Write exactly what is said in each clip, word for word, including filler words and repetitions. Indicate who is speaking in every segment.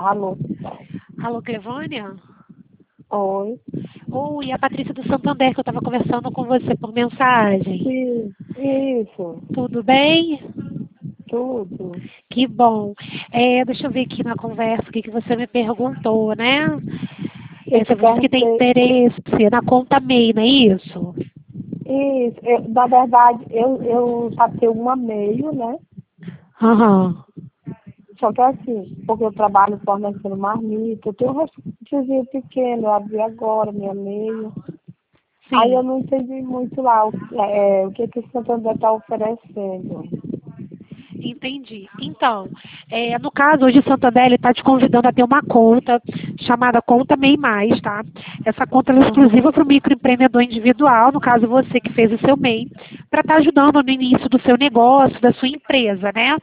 Speaker 1: Alô?
Speaker 2: Alô, Clevânia?
Speaker 1: Oi.
Speaker 2: Oi, a Patrícia do Santander, que eu estava conversando com você por mensagem.
Speaker 1: Sim, isso.
Speaker 2: Tudo bem?
Speaker 1: Tudo.
Speaker 2: Que bom. É, deixa eu ver aqui na conversa o que, que você me perguntou, né?
Speaker 1: Eu
Speaker 2: É,
Speaker 1: te
Speaker 2: você disse que tem
Speaker 1: perguntei.
Speaker 2: interesse na conta M E I, não é isso?
Speaker 1: Isso. Eu, na verdade, eu, eu passei uma meio, né?
Speaker 2: Aham.
Speaker 1: Só que assim, porque eu trabalho fornecendo marmita, eu tenho um restaurantezinho pequeno, eu abri agora minha meio. Aí eu
Speaker 2: Sim.
Speaker 1: não entendi muito lá o, é, o que, que o Santander está oferecendo.
Speaker 2: Entendi. Então, é, no caso, hoje o Santander está te convidando a ter uma conta chamada Conta M E I Mais, tá? Essa conta ela é exclusiva
Speaker 1: Uhum.
Speaker 2: para o microempreendedor individual, no caso você que fez o seu M E I, para estar ajudando no início do seu negócio, da sua empresa, né?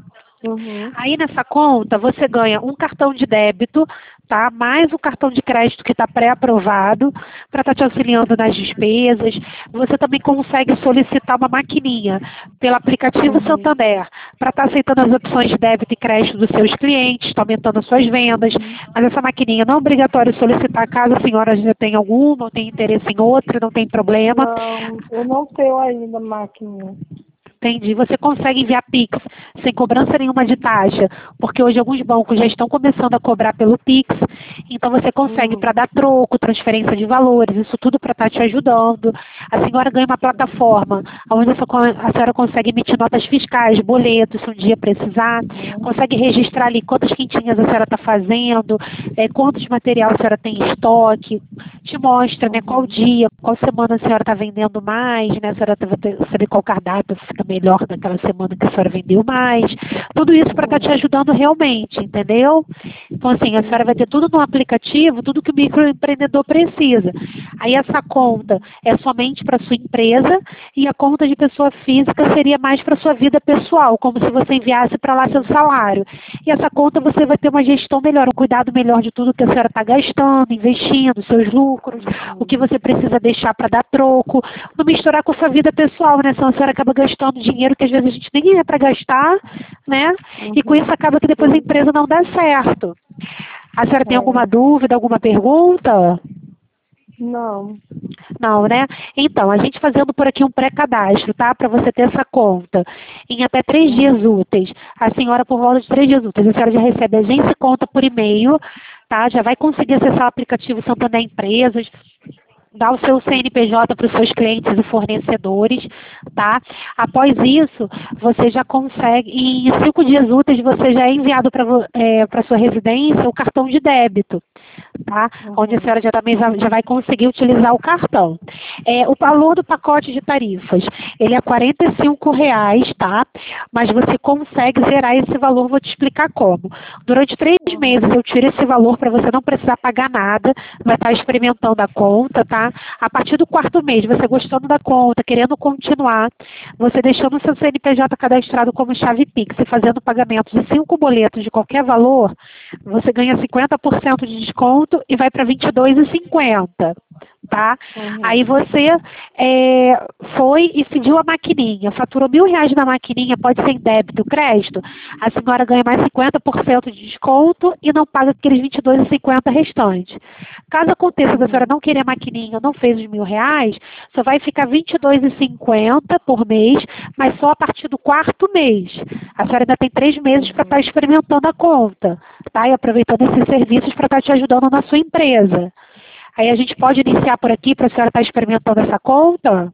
Speaker 1: Uhum.
Speaker 2: Aí nessa conta você ganha um cartão de débito, tá? Mais o cartão de crédito que está pré-aprovado para estar te auxiliando nas despesas. Você também consegue solicitar uma maquininha pelo aplicativo
Speaker 1: Uhum.
Speaker 2: Santander para estar aceitando as opções de débito e crédito dos seus clientes, está aumentando as suas vendas.
Speaker 1: Uhum.
Speaker 2: Mas essa maquininha não é obrigatório solicitar caso a senhora já tenha alguma, ou tenha interesse em outra, não tem problema.
Speaker 1: Não, eu não tenho ainda máquina.
Speaker 2: Entendi. Você consegue enviar Pix sem cobrança nenhuma de taxa, porque hoje alguns bancos já estão começando a cobrar pelo Pix, então você consegue
Speaker 1: Uhum.
Speaker 2: para dar troco, transferência de valores, isso tudo para estar te ajudando. A senhora ganha uma plataforma onde a senhora consegue emitir notas fiscais, boletos, se um dia precisar,
Speaker 1: Uhum.
Speaker 2: consegue registrar ali quantas quentinhas a senhora está fazendo, é, quantos material a senhora tem em estoque, te mostra né, qual
Speaker 1: Uhum.
Speaker 2: dia, qual semana a senhora está vendendo mais, né, a senhora vai saber qual cardápio fica melhor naquela semana que a senhora vendeu mais. Tudo isso para estar te
Speaker 1: Uhum.
Speaker 2: ajudando realmente, entendeu? Então, assim, a senhora vai ter
Speaker 1: Uhum.
Speaker 2: tudo no aplicativo, tudo que o microempreendedor precisa. Aí essa conta é somente para sua empresa e a conta de pessoa física seria mais para sua vida pessoal, como se você enviasse para lá seu salário. E essa conta você vai ter uma gestão melhor, um cuidado melhor de tudo que a senhora está gastando, investindo, seus lucros, o que
Speaker 1: Uhum.
Speaker 2: você precisa deixar para dar troco, não misturar com a sua vida pessoal, né? Senão a senhora acaba gastando dinheiro que às vezes a gente nem é para gastar, né? E com isso
Speaker 1: Uhum.
Speaker 2: acaba que depois a
Speaker 1: Sim.
Speaker 2: empresa não dá certo. A senhora tem
Speaker 1: É.
Speaker 2: alguma dúvida, alguma pergunta?
Speaker 1: Não.
Speaker 2: Não, né? Então, a gente fazendo por aqui um pré-cadastro, tá? Para você ter essa conta. Em até três dias
Speaker 1: Uhum.
Speaker 2: úteis. A senhora, por volta de três dias úteis, a senhora já recebe a agência e conta por e-mail, tá? Já vai conseguir acessar o aplicativo Santander Empresas, dar o seu C N P J para os seus clientes e fornecedores, tá? Após isso, você já consegue, em cinco dias úteis, você já é enviado para é, para sua residência o cartão de débito, tá? Onde a
Speaker 1: Uhum.
Speaker 2: senhora já também já, já vai conseguir utilizar o cartão. É, o valor do pacote de tarifas, ele é quarenta e cinco reais, tá? Mas você consegue zerar esse valor, vou te explicar como. Durante três
Speaker 1: Uhum.
Speaker 2: meses eu tiro esse valor para você não precisar pagar nada, vai estar experimentando a conta, tá? A partir do quarto mês, você gostando da conta, querendo continuar, você deixando o seu C N P J cadastrado como chave Pix e fazendo pagamento de cinco boletos de qualquer valor, você ganha cinquenta por cento de desconto e vai para vinte e dois reais e cinquenta centavos. Tá? Aí
Speaker 1: Uhum.
Speaker 2: você é, foi e pediu a maquininha, faturou mil reais na maquininha, pode ser em débito, crédito, a senhora ganha mais cinquenta por cento de desconto e não paga aqueles vinte e dois reais e cinquenta centavos restantes. Caso aconteça da senhora
Speaker 1: Uhum.
Speaker 2: não querer a maquininha, não fez os mil reais, só vai ficar vinte e dois reais e cinquenta centavos por mês, mas só a partir do quarto mês. A senhora ainda tem três meses para estar
Speaker 1: Uhum.
Speaker 2: experimentando a conta, tá? E aproveitando esses serviços para estar te ajudando na sua empresa. Aí a gente pode iniciar por aqui para a senhora estar experimentando essa conta?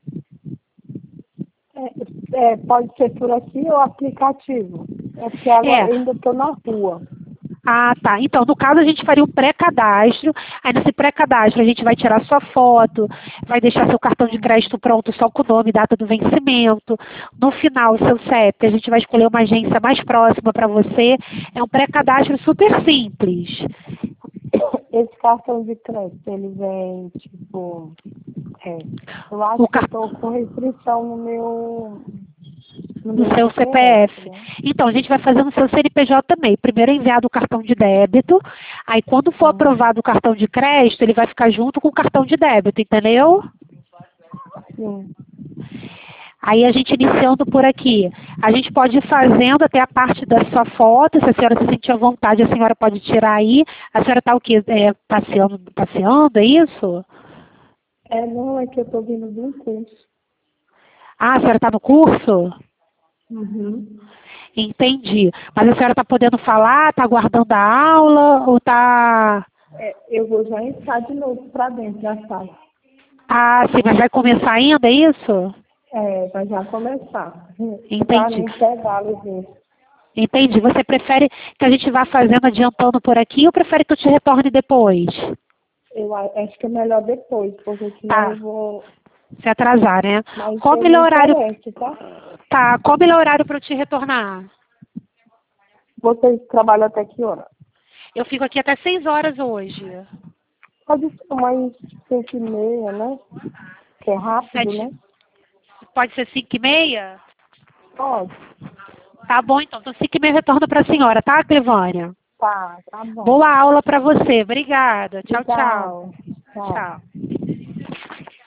Speaker 1: É, é, pode ser por aqui ou aplicativo. É porque agora
Speaker 2: É.
Speaker 1: eu ainda estou na rua.
Speaker 2: Ah, tá. Então, no caso, a gente faria um pré-cadastro. Aí, nesse pré-cadastro, a gente vai tirar sua foto, vai deixar seu cartão de
Speaker 1: Uhum.
Speaker 2: crédito pronto só com o nome e data do vencimento. No final, seu C E P, a gente vai escolher uma agência mais próxima para você. É um pré-cadastro super simples.
Speaker 1: Esse cartão de crédito, ele vem, tipo, é, eu acho
Speaker 2: O
Speaker 1: que eu
Speaker 2: cartão
Speaker 1: estou com restrição no meu, no
Speaker 2: no
Speaker 1: meu
Speaker 2: seu C P F.
Speaker 1: C P F, né?
Speaker 2: Então, a gente vai fazer no seu C N P J também. Primeiro é enviado o cartão de débito, aí quando for
Speaker 1: Uhum.
Speaker 2: aprovado o cartão de crédito, ele vai ficar junto com o cartão de débito, entendeu?
Speaker 1: Sim.
Speaker 2: Aí a gente iniciando por aqui. A gente pode ir fazendo até a parte da sua foto. Se a senhora se sentir à vontade, a senhora pode tirar aí. A senhora está o quê? É, passeando, passeando, é isso?
Speaker 1: É, não, é que eu tô vindo de um curso.
Speaker 2: Ah, a senhora está no curso?
Speaker 1: Uhum.
Speaker 2: Entendi. Mas a senhora está podendo falar, está aguardando a aula ou está...
Speaker 1: É, eu vou já entrar de novo para dentro da sala.
Speaker 2: Ah, sim, mas vai começar ainda, é isso?
Speaker 1: É, vai já começar. Tá no
Speaker 2: Entendi.
Speaker 1: intervalo, gente.
Speaker 2: Entendi. Você prefere que a gente vá fazendo, adiantando por aqui ou prefere que eu te retorne depois?
Speaker 1: Eu a- acho que é melhor depois, porque senão
Speaker 2: Tá.
Speaker 1: eu vou.
Speaker 2: Se atrasar, né?
Speaker 1: Mas
Speaker 2: Qual o
Speaker 1: eu me
Speaker 2: melhor horário?
Speaker 1: interesso, tá?
Speaker 2: Tá, qual o melhor horário para eu te retornar?
Speaker 1: Vocês trabalham até que hora?
Speaker 2: Eu fico aqui até seis horas hoje.
Speaker 1: Pode ser umas cinco e meia, né? Que é rápido,
Speaker 2: Sete...
Speaker 1: né?
Speaker 2: Pode ser cinco e meia?
Speaker 1: Pode.
Speaker 2: Tá bom, então. Então cinco e meia eu retorno para a senhora, tá, Clevânia?
Speaker 1: Tá, tá bom.
Speaker 2: Boa aula para você. Obrigada. Tchau, tchau.
Speaker 1: Tchau. Tchau.
Speaker 2: Tchau.